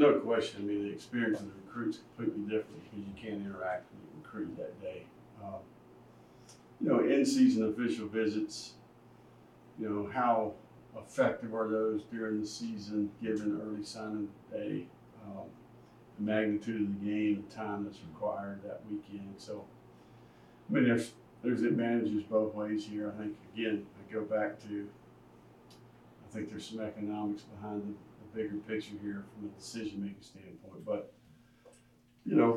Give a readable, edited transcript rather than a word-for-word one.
No question. I mean, the experience of the recruit's completely different because you can't interact with the recruit that day. In-season official visits, how effective are those during the season, given early signing day, the magnitude of the game, the time that's required that weekend. So, I mean, there's advantages both ways here. I think, again, I go back to, I think there's some economics behind the bigger picture here from a decision-making standpoint. But,